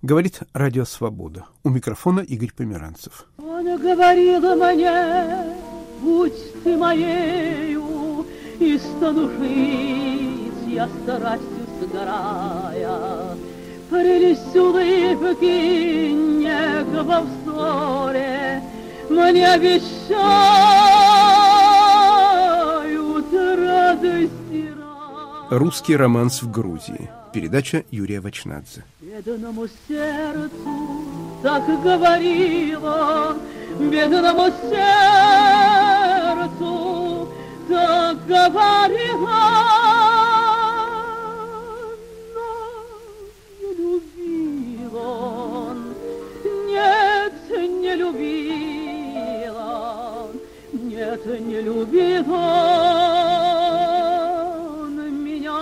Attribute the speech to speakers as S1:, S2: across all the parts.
S1: Говорит Радио Свобода. У микрофона Игорь Померанцев.
S2: Он говорил мне, будь ты моею, и стану жить я страстью сгорая. Прелесть улыбки, нега во взоре мне обещают радости рай.
S1: Русский романс в Грузии. Передача Юрия Вачнадзе.
S2: Бедному сердцу так говорила, бедному сердцу так говорила, но не любил он, нет, не любила, нет, не любил он меня.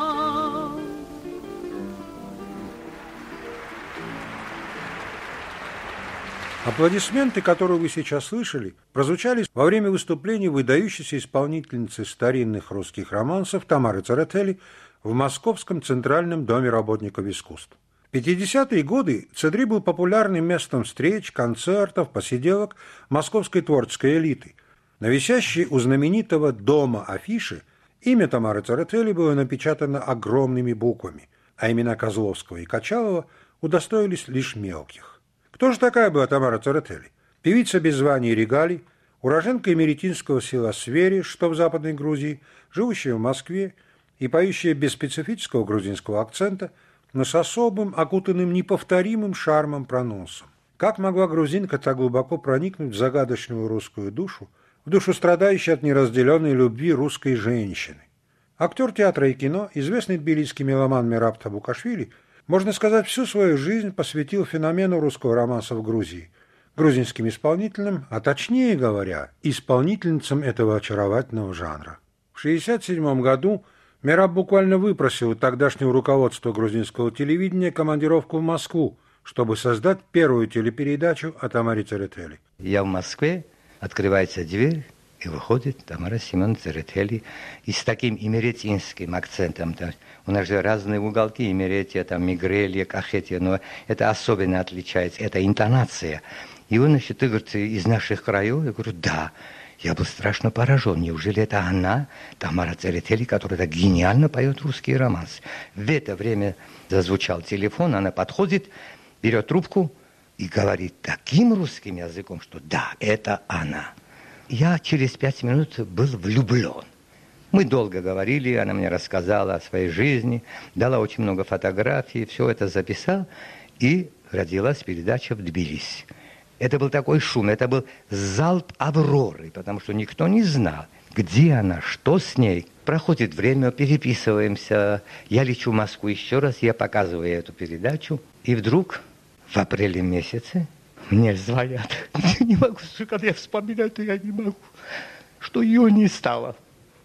S3: Аплодисменты, которые вы сейчас слышали, прозвучали во время выступления выдающейся исполнительницы старинных русских романсов Тамары Церетели в Московском Центральном доме работников искусств. В 50-е годы Цедри был популярным местом встреч, концертов, посиделок московской творческой элиты. На висящей у знаменитого дома афише имя Тамары Церетели было напечатано огромными буквами, а имена Козловского и Качалова удостоились лишь мелких. Кто же такая была Тамара Церетели? Певица без званий и регалий, уроженка эмеретинского села Свери, что в Западной Грузии, живущая в Москве и поющая без специфического грузинского акцента, но с особым, окутанным неповторимым шармом прононсом. Как могла грузинка так глубоко проникнуть в загадочную русскую душу, в душу страдающей от неразделенной любви русской женщины? Актер театра и кино, известный тбилисский меломан Мераб Табукашвили, можно сказать, всю свою жизнь посвятил феномену русского романса в Грузии, грузинским исполнителям, а точнее говоря, исполнительницам этого очаровательного жанра. В 1967 году Мераб буквально выпросил у тогдашнего руководства грузинского телевидения командировку в Москву, чтобы создать первую телепередачу о Тамаре Церетели.
S4: Я в Москве, открывается дверь, и выходит Тамара Семеновна Церетели и с таким имеретинским акцентом. У нас же разные уголки, Имеретия, там, Мигрелья, Кахетия, но это особенно отличается, это интонация. И он, значит, ты, говорит, из наших краев? Я говорю, да. Я был страшно поражен. Неужели это она, Тамара Церетели, которая так гениально поет русский романс? В это время зазвучал телефон, она подходит, берет трубку и говорит таким русским языком, что да, это она. Я через 5 минут был влюблен. Мы долго говорили, она мне рассказала о своей жизни, дала очень много фотографий, все это записал, и родилась передача в Тбилиси. Это был такой шум, это был залп «Авроры», потому что никто не знал, где она, что с ней. Проходит время, переписываемся, я лечу в Москву еще раз, я показываю эту передачу, и вдруг в апреле месяце мне звонят. Я не могу, когда я вспоминаю, то я не могу, что ее не стало.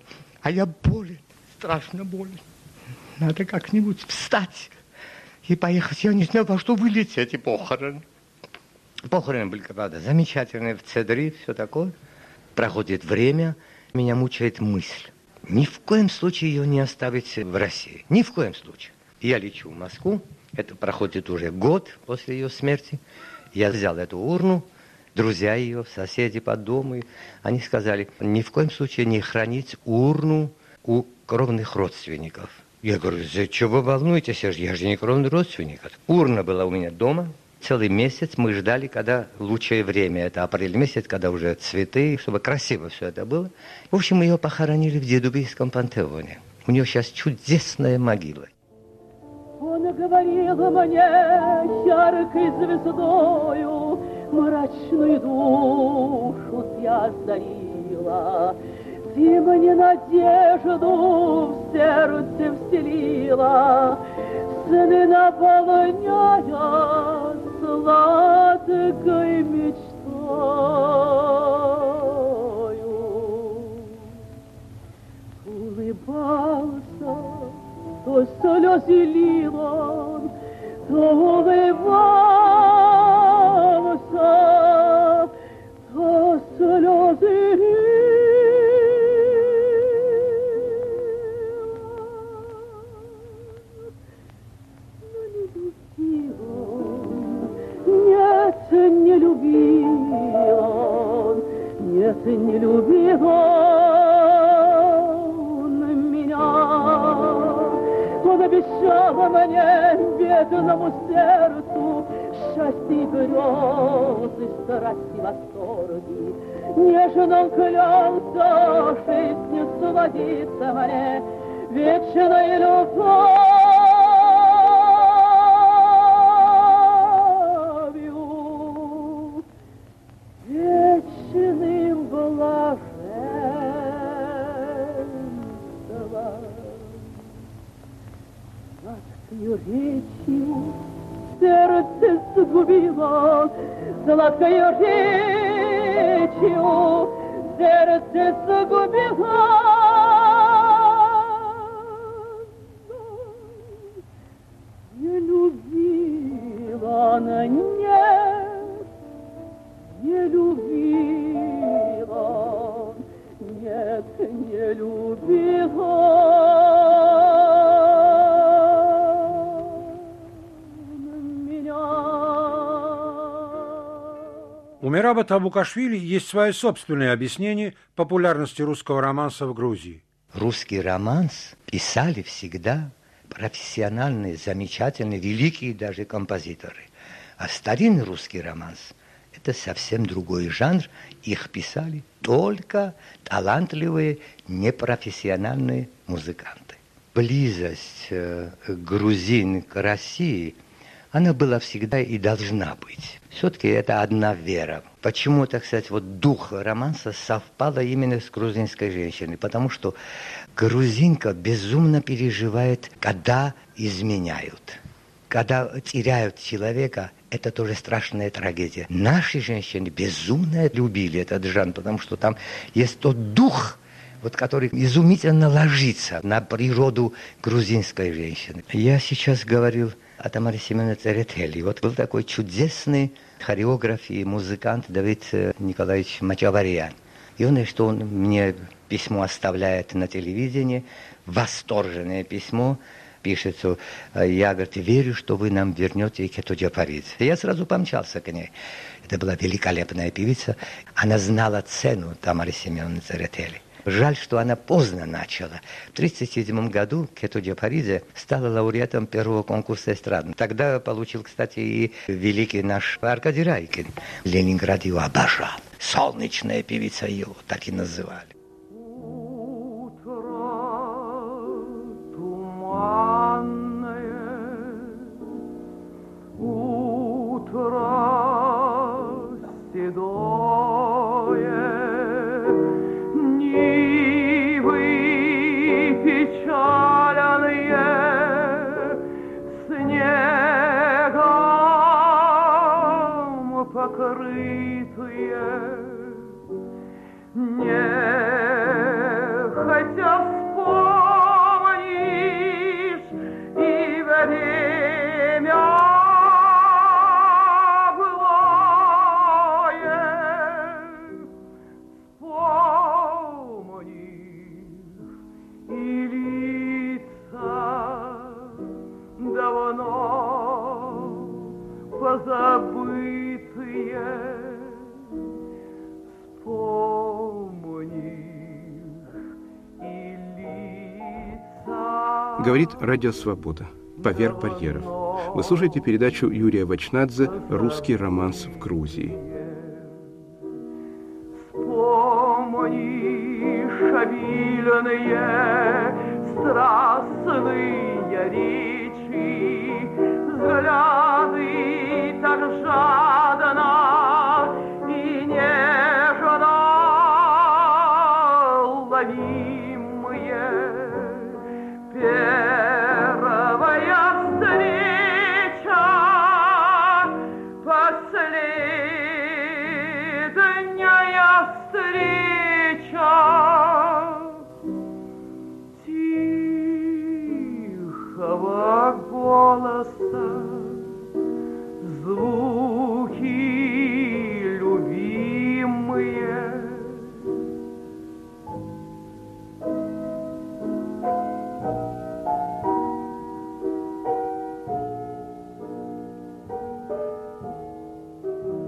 S4: А я болен, страшно болен. Надо как-нибудь встать и поехать. Я не знаю, во что вылететь эти похороны. Похороны были, правда, замечательные в Цедри, все такое. Проходит время, меня мучает мысль. Ни в коем случае ее не оставить в России. Ни в коем случае. Я лечу в Москву. Это проходит уже год после ее смерти. Я взял эту урну, друзья ее, соседи по дому, они сказали, ни в коем случае не хранить урну у кровных родственников. Я говорю, за что вы волнуетесь, я же не кровный родственник. Урна была у меня дома, целый месяц мы ждали, когда лучшее время, это апрель месяц, когда уже цветы, чтобы красиво все это было. В общем, ее похоронили в Дедубийском пантеоне. У нее сейчас чудесная могила.
S2: Он говорил мне яркой звездою, мрачную душу ты озарила. Ты мне надежду в сердце вселила, сны наполняя сладкой мечтою. Улыбался, то слезы лил он, то улыбался, то слезы лил, но не любил нет, не любил он меня. Он обещал мне, бедному сердцу, счастье и грезы, страсти, восторги. Нежно он клялся жизнью сводиться мне, вечной любовью, вечным блаженством. Сладкою речью сердце сгубило, сладкою речью сердце сгубило. Не любила она, нет, не любила, нет, не любила.
S3: У Мераба Табукашвили есть свое собственное объяснение популярности русского романса в Грузии.
S4: Русский романс писали всегда профессиональные, замечательные, великие даже композиторы. А старинный русский романс – это совсем другой жанр. Их писали только талантливые, непрофессиональные музыканты. Близость грузин к России – она была всегда и должна быть. Все-таки это одна вера. Почему, так сказать, вот дух романса совпал именно с грузинской женщиной? Потому что грузинка безумно переживает, когда изменяют. Когда теряют человека, это тоже страшная трагедия. Наши женщины безумно любили этот жанр, потому что там есть тот дух, вот, который изумительно ложится на природу грузинской женщины. Я сейчас говорил о Тамаре Семеновне Церетели. Вот был такой чудесный хореограф и музыкант Давид Николаевич Мачаварьян. И он мне письмо оставляет на телевидении, восторженное письмо, пишет, что я, говорит, верю, что вы нам вернете Кету Джапаридзе. Я сразу помчался к ней. Это была великолепная певица. Она знала цену Тамары Семеновны Церетели. Жаль, что она поздно начала. В 1937 году Кету Джапаридзе стала лауреатом первого конкурса эстрады. Тогда получил, кстати, и великий наш Аркадий Райкин. Ленинград его обожал. Солнечная певица его, так и называли.
S1: Говорит Радио Свобода. Поверх барьеров. Вы слушаете передачу Юрия Вачнадзе «Русский романс в Грузии».
S2: Вспомнишь обильные страстные речи, взгляды так жадно и нежно ловимые. Первая встреча, последняя встреча. Тихого голоса звук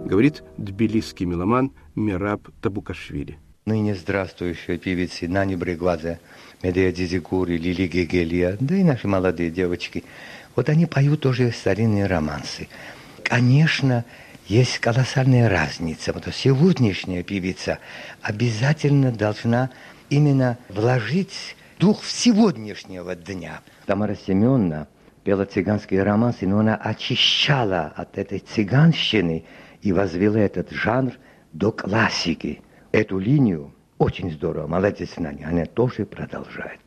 S1: говорит тбилисский меломан Мераб Табукашвили.
S4: Ныне здравствующие певицы Нани Брегвадзе, Медея Дзидзигури, Лили Гегелия, да и наши молодые девочки, вот они поют уже старинные романсы. Конечно, есть колоссальная разница, потому что сегодняшняя певица обязательно должна именно вложить дух сегодняшнего дня. Тамара Семеновна пела цыганские романсы, но она очищала от этой цыганщины и возвела этот жанр до классики. Эту линию очень здорово, молодец Наня, она тоже продолжает.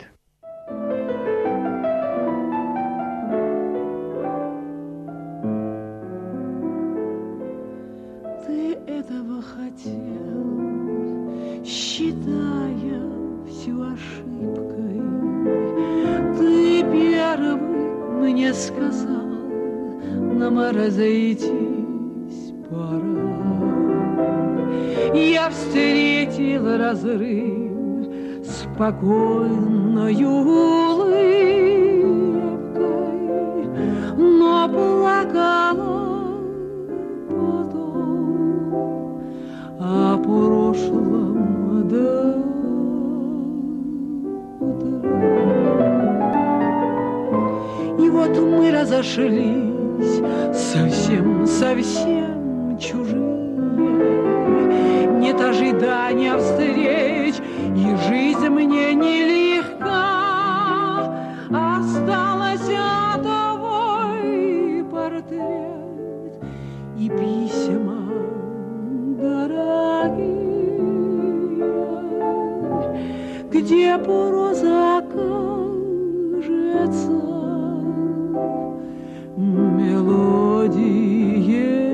S2: Ты этого хотел, считая всю ошибкой. Ты первый мне сказал, нам разойтись пора. Я встретил разрыв спокойною улыбкой, но плакала потом о прошлом до утра. И вот мы разошлись совсем чужие. Нет ожидания встреч, и жизнь мне нелегка. Осталось твой портрет и письма дорогие, где проза кажется мелодией.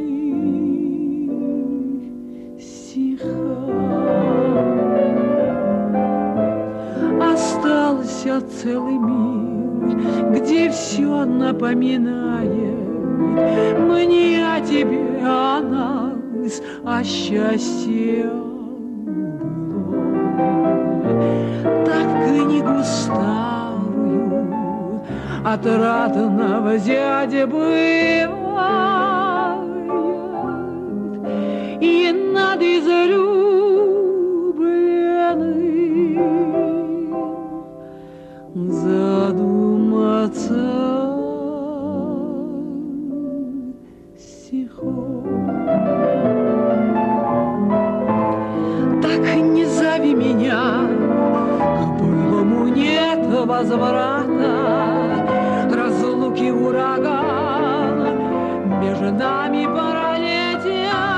S2: Остался целый мир, где все напоминает мне о тебе, о нас, о счастье было. Так книгу старую отрадного дяди бывает, и над излюбленным задуматься стихом. Так не зови меня, к былому нет возврата, разлуки ураган между нами пролетят.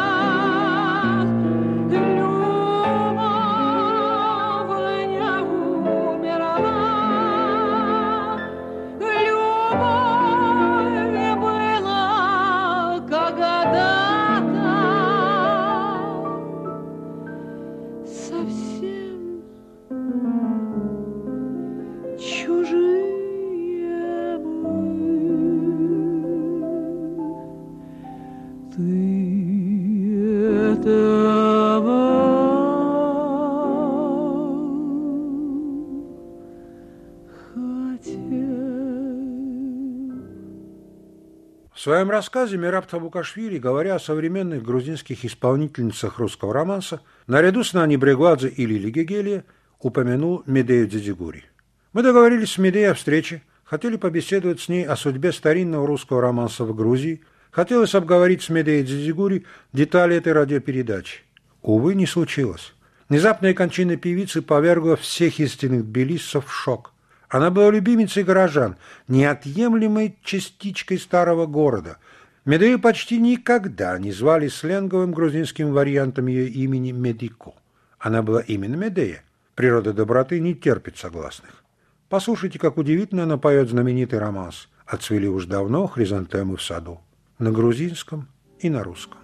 S3: В своем рассказе Мераб Табукашвили, говоря о современных грузинских исполнительницах русского романса, наряду с Нани Брегвадзе и Лили Гегелия упомянул Медею Дзидзигури. Мы договорились с Медеей о встрече, хотели побеседовать с ней о судьбе старинного русского романса в Грузии, хотелось обговорить с Медеей Дзидзигури детали этой радиопередачи. Увы, не случилось. Внезапная кончина певицы повергла всех истинных тбилиссов в шок. Она была любимицей горожан, неотъемлемой частичкой старого города. Медею почти никогда не звали сленговым грузинским вариантом ее имени Медико. Она была именно Медея. Природа доброты не терпит согласных. Послушайте, как удивительно она поет знаменитый романс «Отцвели уж давно хризантемы в саду» на грузинском и на русском.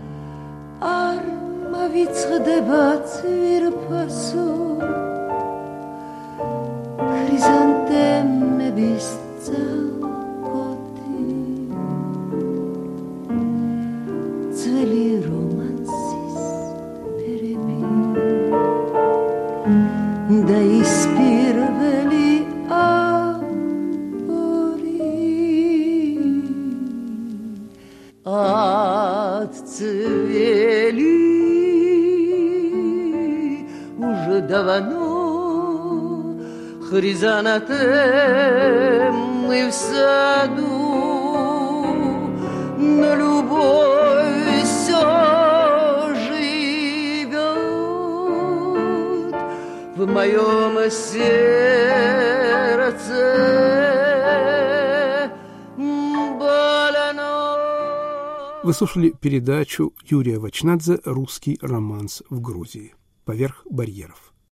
S2: Хризантемების წალკოთი ძველი რომანსის ფერები და ის პირველი ამბორი отцвели уже давно хризантемы в саду, но любовь все живет в моем сердце.
S1: Вы слушали передачу Юрия Вачнадзе «Русский романс в Грузии. Поверх барьеров».